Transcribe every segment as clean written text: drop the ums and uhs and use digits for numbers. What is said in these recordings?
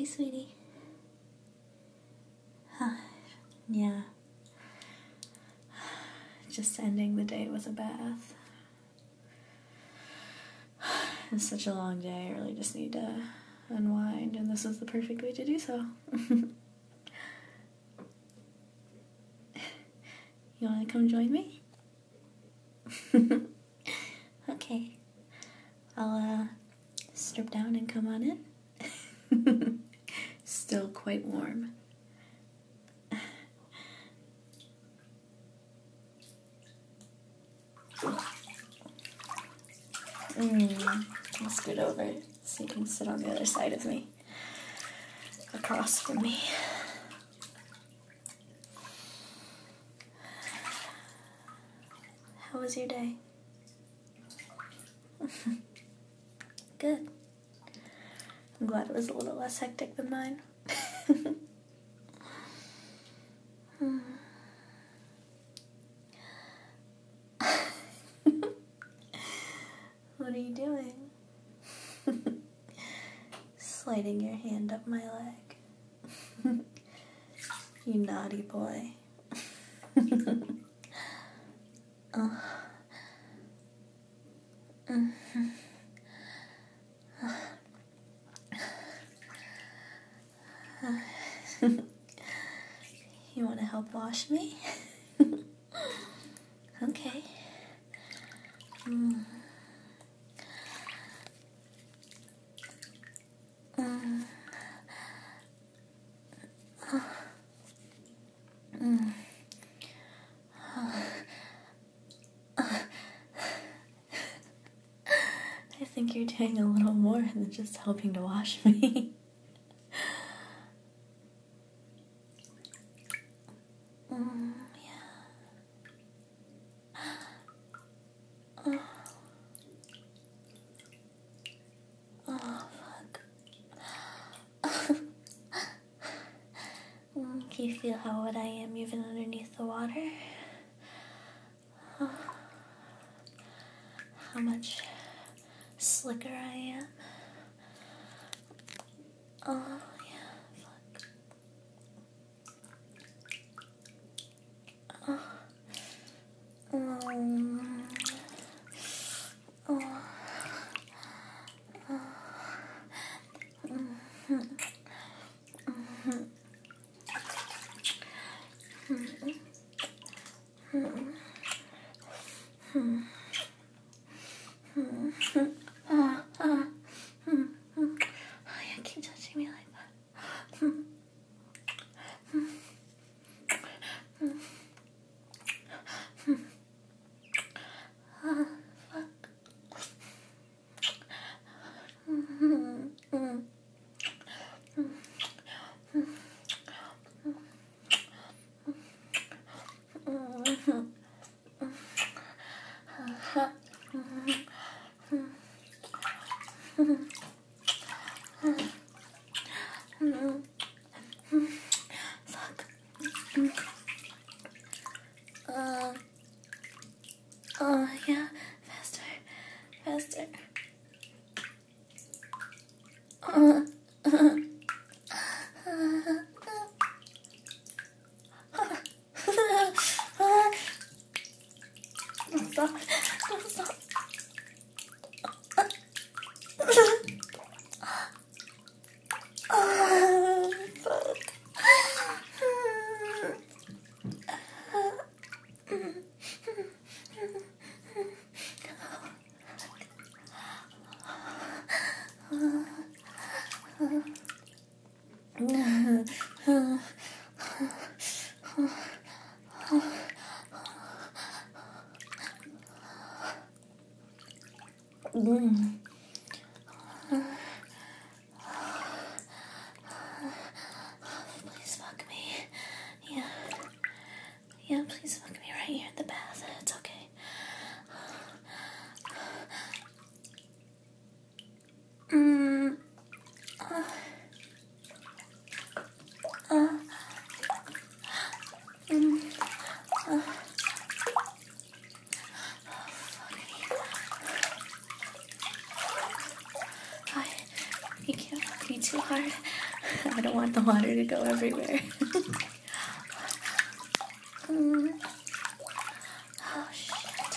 sweetie. Yeah. Just ending the day with a bath. It's such a long day. I really just need to unwind, and this is the perfect way to do so. You want to come join me? Okay. I'll strip down and come on in. Still quite warm. I'll scoot over so you can sit on the other side of me, across from me. How was your day? Good. I'm glad it was a little less hectic than mine. What are you doing? Sliding your hand up my leg. You naughty boy. You want to help wash me? Okay. I think you're doing a little more than just helping to wash me. Can you feel how wet I am even underneath the water? How much slicker I am? Oh, yeah, fuck. Yeah, keep touching me like that. Yeah, faster, faster. Don't stop, don't stop. Fuck. Please fuck me. Yeah, please fuck me right here in the bath. It's okay. You can't fuck me too hard. I don't want the water to go everywhere. Oh, shit.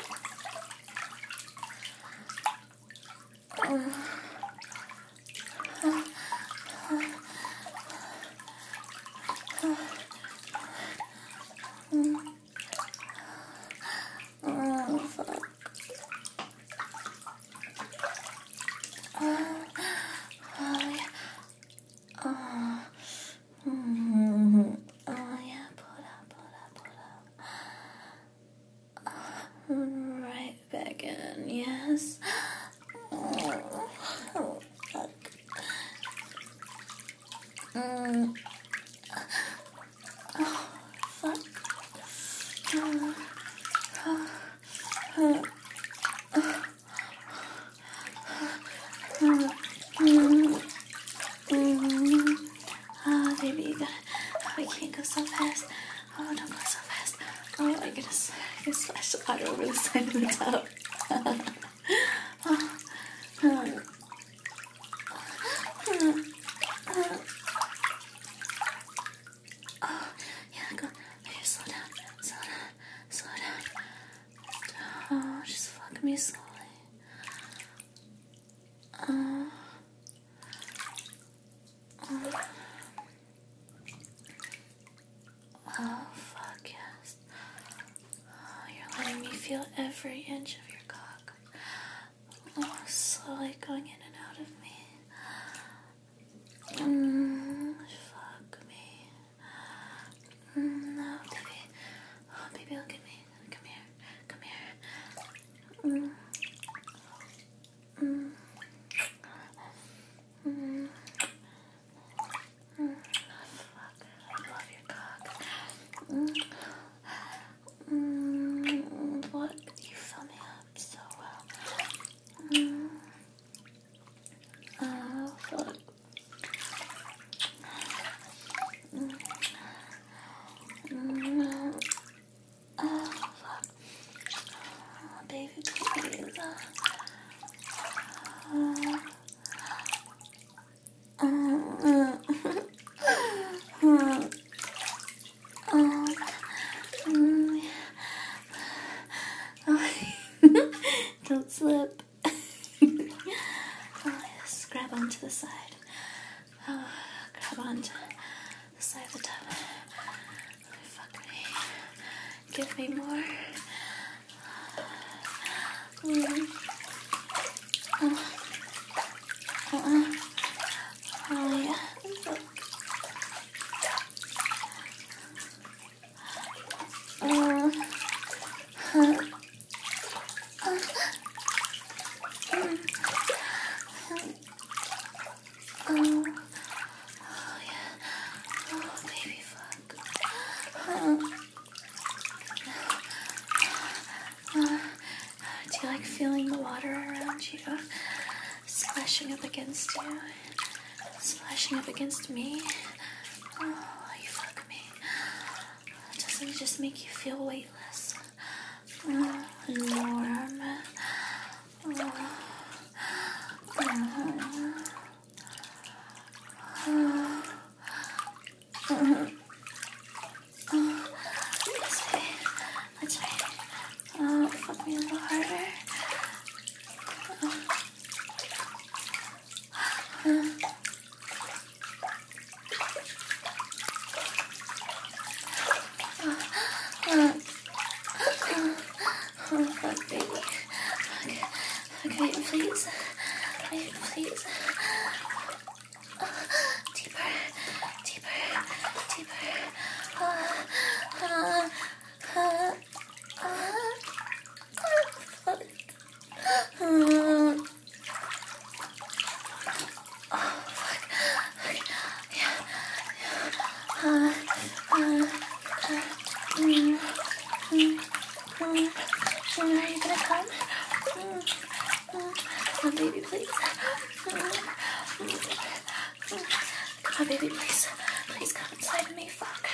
Oh, fuck. Oh, yeah. Oh, yeah, pull up. Right back in, yes. Oh, fuck. Oh, fuck. Oh, baby, you gotta. Oh, I can't go so fast. Oh, don't go so fast. Oh, I gotta splash the water over the side of the tub. Oh, yeah, go. Okay, slow down. Oh, just fuck me slowly. Oh, fuck yes. Oh, you're letting me feel every inch of your cock. Oh, slowly going in and out of me. Fuck me. No, baby. Oh, baby, look at me. Come here. Fuck. I love your cock. What? You fill me up so well. Oh, fuck. Oh, fuck. Oh, baby, please. Don't slip. Oh, yes, grab onto the side. Oh, grab onto the side of the tub. Fuck me. Give me more. Oh, yeah. Baby, fuck. Do you like feeling the water around you? Splashing up against you? Splashing up against me? Oh, you fuck me. Doesn't it just make you feel weightless? Oh, and warm. That's right. Oh, fuck me a little harder. Oh, fuck, baby. Okay, please. Please. Deeper. Are you gonna come? Come on, baby, please. Come on, baby, please. Please come inside of me. Fuck.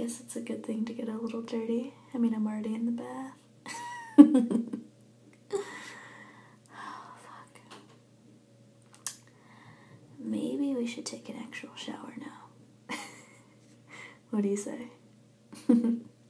guess it's a good thing to get a little dirty. I mean, I'm already in the bath. Oh, fuck. Maybe we should take an actual shower now. What do you say?